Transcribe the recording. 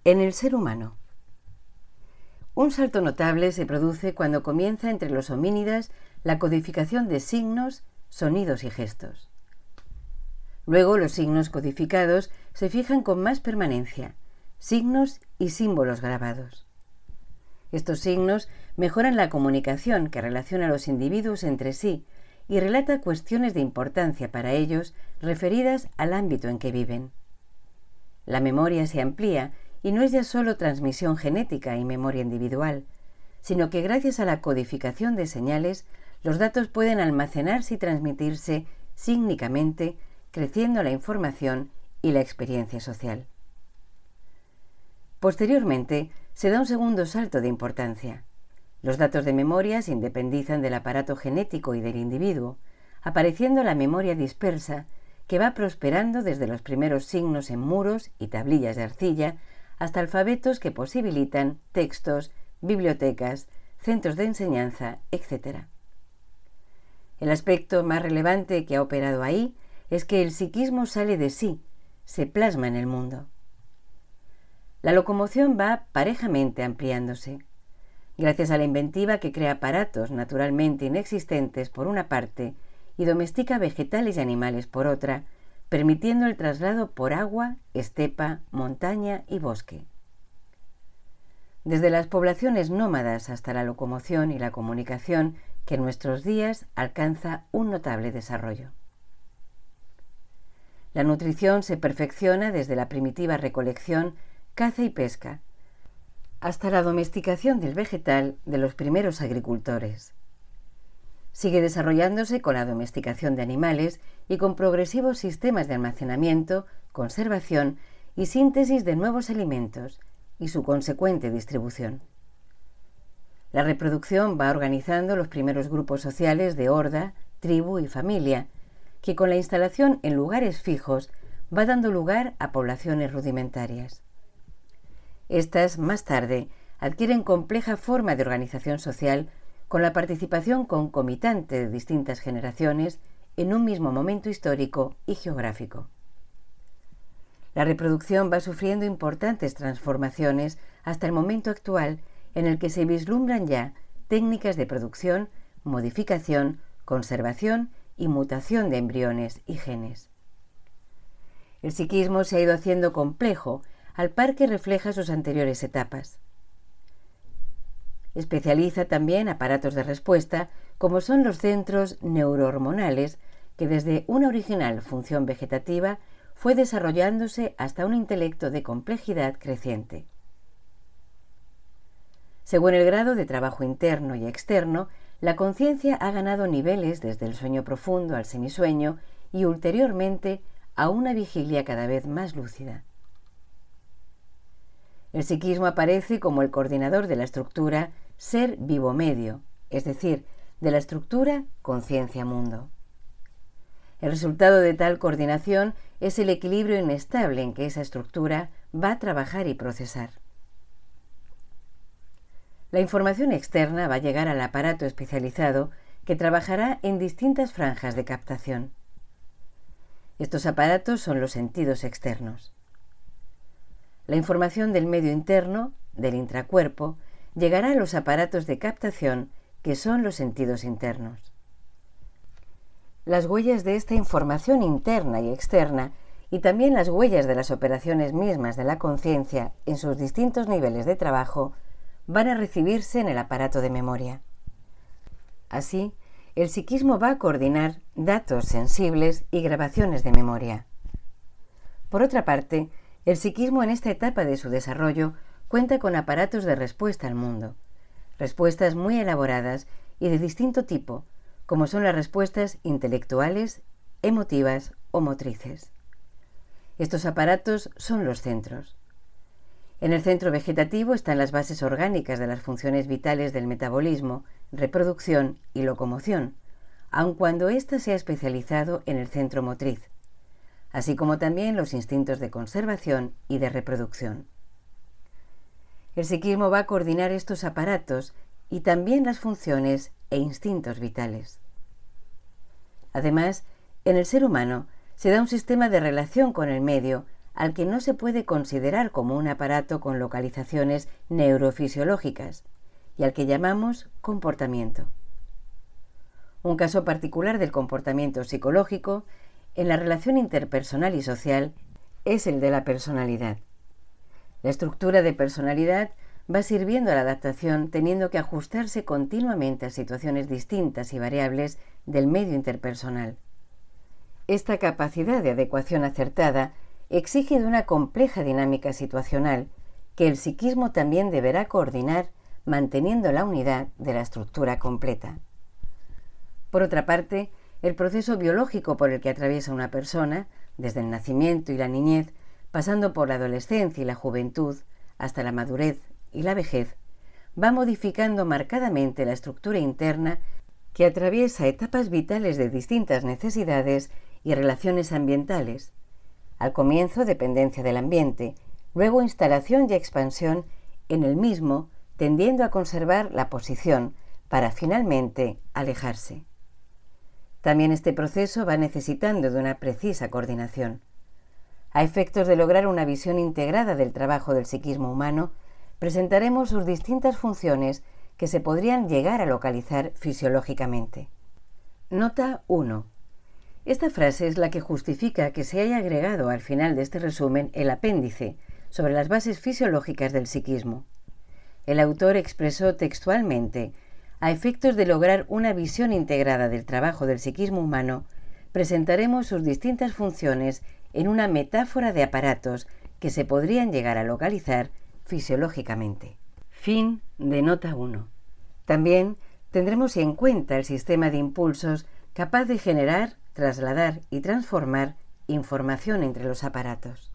En el ser humano. Un salto notable se produce cuando comienza entre los homínidas la codificación de signos, sonidos y gestos. Luego los signos codificados se fijan con más permanencia, signos y símbolos grabados. Estos signos mejoran la comunicación que relaciona a los individuos entre sí y relata cuestiones de importancia para ellos referidas al ámbito en que viven. La memoria se amplía y no es ya solo transmisión genética y memoria individual, sino que gracias a la codificación de señales, los datos pueden almacenarse y transmitirse sígnicamente, creciendo la información y la experiencia social. Posteriormente, se da un segundo salto de importancia. Los datos de memoria se independizan del aparato genético y del individuo, apareciendo la memoria dispersa, que va prosperando desde los primeros signos en muros y tablillas de arcilla hasta alfabetos que posibilitan textos, bibliotecas, centros de enseñanza, etc. El aspecto más relevante que ha operado ahí es que el psiquismo sale de sí, se plasma en el mundo. La locomoción va parejamente ampliándose, gracias a la inventiva que crea aparatos naturalmente inexistentes por una parte y domestica vegetales y animales por otra, permitiendo el traslado por agua, estepa, montaña y bosque. Desde las poblaciones nómadas hasta la locomoción y la comunicación que en nuestros días alcanza un notable desarrollo. La nutrición se perfecciona desde la primitiva recolección, caza y pesca, hasta la domesticación del vegetal de los primeros agricultores. Sigue desarrollándose con la domesticación de animales y con progresivos sistemas de almacenamiento, conservación y síntesis de nuevos alimentos y su consecuente distribución. La reproducción va organizando los primeros grupos sociales de horda, tribu y familia, que con la instalación en lugares fijos va dando lugar a poblaciones rudimentarias. Estas, más tarde, adquieren compleja forma de organización social con la participación concomitante de distintas generaciones en un mismo momento histórico y geográfico. La reproducción va sufriendo importantes transformaciones hasta el momento actual en el que se vislumbran ya técnicas de producción, modificación, conservación y mutación de embriones y genes. El psiquismo se ha ido haciendo complejo al par que refleja sus anteriores etapas. Especializa también aparatos de respuesta, como son los centros neurohormonales, que desde una original función vegetativa fue desarrollándose hasta un intelecto de complejidad creciente. Según el grado de trabajo interno y externo, la conciencia ha ganado niveles desde el sueño profundo al semisueño y ulteriormente a una vigilia cada vez más lúcida. El psiquismo aparece como el coordinador de la estructura ser vivo-medio, es decir, de la estructura conciencia-mundo. El resultado de tal coordinación es el equilibrio inestable en que esa estructura va a trabajar y procesar. La información externa va a llegar al aparato especializado que trabajará en distintas franjas de captación. Estos aparatos son los sentidos externos. La información del medio interno, del intracuerpo, llegará a los aparatos de captación, que son los sentidos internos. Las huellas de esta información interna y externa, y también las huellas de las operaciones mismas de la conciencia en sus distintos niveles de trabajo, van a recibirse en el aparato de memoria. Así, el psiquismo va a coordinar datos sensibles y grabaciones de memoria. Por otra parte, el psiquismo en esta etapa de su desarrollo cuenta con aparatos de respuesta al mundo, respuestas muy elaboradas y de distinto tipo, como son las respuestas intelectuales, emotivas o motrices. Estos aparatos son los centros. En el centro vegetativo están las bases orgánicas de las funciones vitales del metabolismo, reproducción y locomoción, aun cuando ésta se ha especializado en el centro motriz, así como también los instintos de conservación y de reproducción. El psiquismo va a coordinar estos aparatos y también las funciones e instintos vitales. Además, en el ser humano se da un sistema de relación con el medio al que no se puede considerar como un aparato con localizaciones neurofisiológicas y al que llamamos comportamiento. Un caso particular del comportamiento psicológico en la relación interpersonal y social es el de la personalidad. La estructura de personalidad va sirviendo a la adaptación teniendo que ajustarse continuamente a situaciones distintas y variables del medio interpersonal. Esta capacidad de adecuación acertada exige de una compleja dinámica situacional que el psiquismo también deberá coordinar manteniendo la unidad de la estructura completa. Por otra parte, el proceso biológico por el que atraviesa una persona, desde el nacimiento y la niñez, pasando por la adolescencia y la juventud, hasta la madurez y la vejez, va modificando marcadamente la estructura interna que atraviesa etapas vitales de distintas necesidades y relaciones ambientales. Al comienzo, dependencia del ambiente, luego instalación y expansión en el mismo, tendiendo a conservar la posición para finalmente alejarse. También este proceso va necesitando de una precisa coordinación. A efectos de lograr una visión integrada del trabajo del psiquismo humano, presentaremos sus distintas funciones que se podrían llegar a localizar fisiológicamente. Nota 1. Esta frase es la que justifica que se haya agregado al final de este resumen el apéndice sobre las bases fisiológicas del psiquismo. El autor expresó textualmente: a efectos de lograr una visión integrada del trabajo del psiquismo humano, presentaremos sus distintas funciones en una metáfora de aparatos que se podrían llegar a localizar fisiológicamente. Fin de nota 1. También tendremos en cuenta el sistema de impulsos capaz de generar, trasladar y transformar información entre los aparatos.